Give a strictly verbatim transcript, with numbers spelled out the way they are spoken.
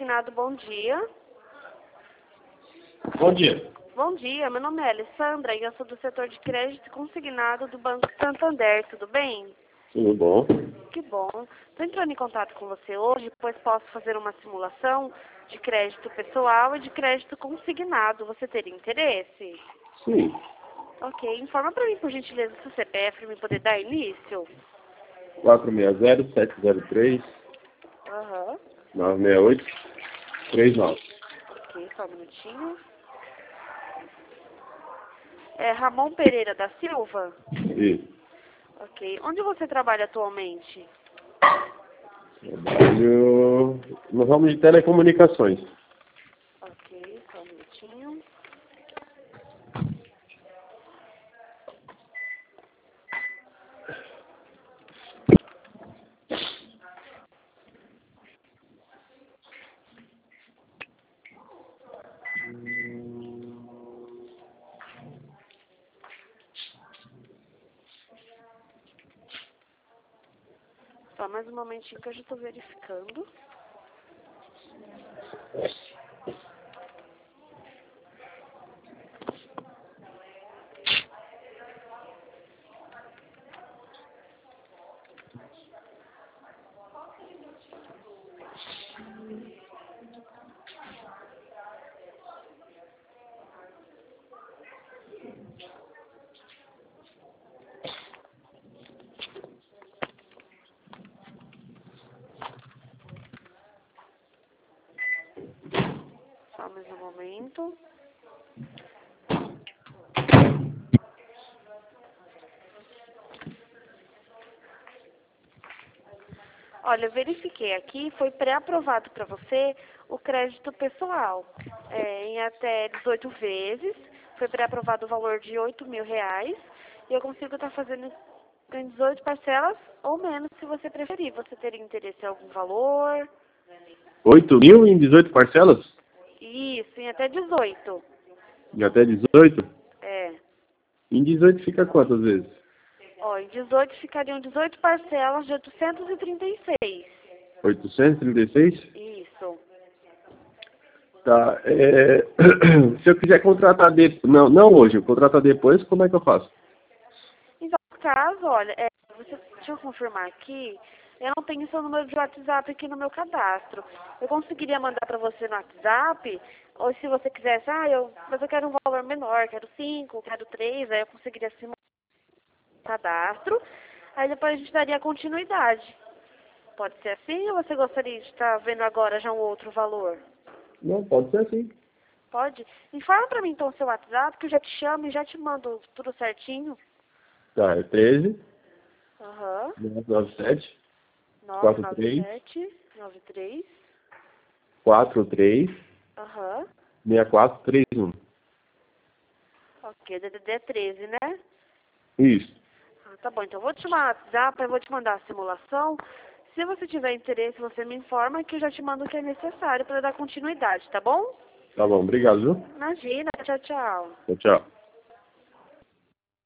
Consignado, bom dia. Bom dia. Bom dia, meu nome é Alessandra e eu sou do setor de crédito consignado do Banco Santander, tudo bem? Tudo bom? Que bom. Estou entrando em contato com você hoje, pois posso fazer uma simulação de crédito pessoal e de crédito consignado. Você teria interesse? Sim. Ok, informa para mim, por gentileza, seu C P F para me poder dar início. quatro seis zero, sete zero três, Aham. nove seis oito, três nove. Ok, só um minutinho. É Ramon Pereira da Silva? Isso. Ok. Onde você trabalha atualmente? Trabalho no ramo de telecomunicações. Ok, só um minutinho. Só mais um momentinho que eu já estou verificando. Só mais um momento. Olha, eu verifiquei aqui, foi pré-aprovado para você o crédito pessoal. É, em até dezoito vezes, foi pré-aprovado o valor de oito mil reais. E eu consigo estar fazendo em dezoito parcelas ou menos, se você preferir. Você teria interesse em algum valor? oito mil em dezoito parcelas? Isso, em até dezoito. De até dezoito? É. Em dezoito fica quantas vezes? Ó, em dezoito ficariam dezoito parcelas de oitocentos e trinta e seis. oitocentos e trinta e seis? Isso. Tá. É... Se eu quiser contratar depois... Não, não hoje. Eu contratar depois, como é que eu faço? Então, no caso, olha, é, você, deixa eu confirmar aqui, eu não tenho seu número de WhatsApp aqui no meu cadastro. Eu conseguiria mandar para você no WhatsApp, ou se você quisesse, ah, eu, mas eu quero um valor menor, quero cinco, quero três, aí eu conseguiria simular o cadastro, aí depois a gente daria continuidade. Pode ser assim, ou você gostaria de estar vendo agora já um outro valor? Não, pode ser assim. Pode? Informa para mim então o seu WhatsApp, que eu já te chamo e já te mando tudo certinho. Tá, é treze, Aham. nove sete, nove quatro nove três, sete nove três. quatro três, Aham. seis quatro três um. Ok, D D D treze, né? Isso. Ah, tá bom, então eu vou te mandar o WhatsApp, eu vou te mandar a simulação. Se você tiver interesse, você me informa que eu já te mando o que é necessário para dar continuidade, tá bom? Tá bom, obrigado, viu? Imagina, tchau, tchau. Tchau, tchau.